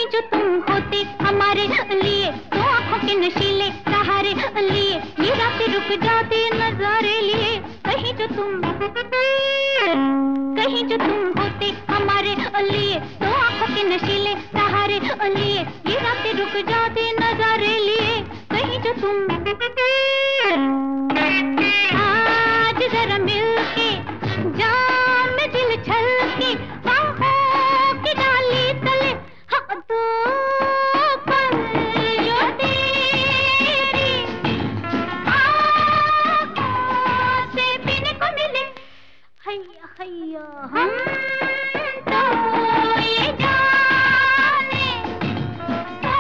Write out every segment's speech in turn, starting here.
कहीं जो तुम होते हमारे लिए, तो आंखों के नशीले सहारे लिए ये रातें रुक जाती नजारे लिए। कहीं जो तुम होते हमारे लिए, तो आंखों के नशीले सहारे लिए ये रातें रुक जाती नजारे लिए। कहीं जो तुम आज जरा मिलके जाम दिल छलके बाहों की डाली तले, हाँ दो पल जो तेरी आँखों से पीने को मिले। हैया हैया हम तो ये जाने 100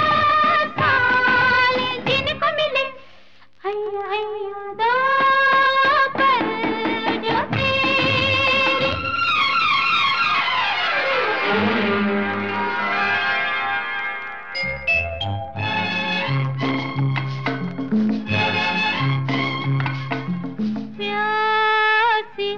साल जीने को मिले। हैया हैया दो पल जो तेरी। प्यासी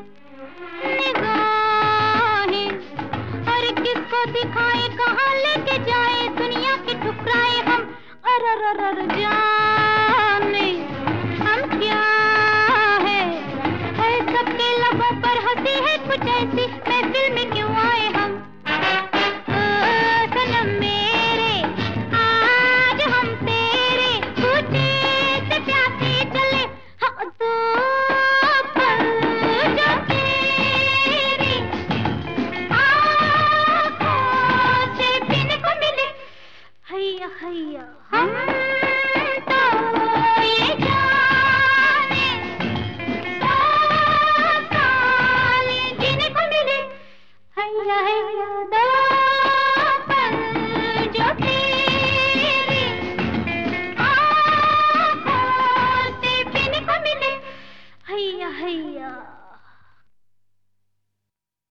निगाहें और किसको दिखाए कहाँ लेके जाए दुनिया के ठुकराए हम। अरररर जाने हम क्या है सबके लबों पर हंसी है कुछ ऐसी महफिल में क्यों आए हम। ओ सनम मेरे आज हम तेरे पूछे से प्यासे चले, हाँ दो पल जो तेरी आँखों से पीने को मिले। हैया हैया हम तो ये जाने 100 साल जीने को मिले। हैया हैया दो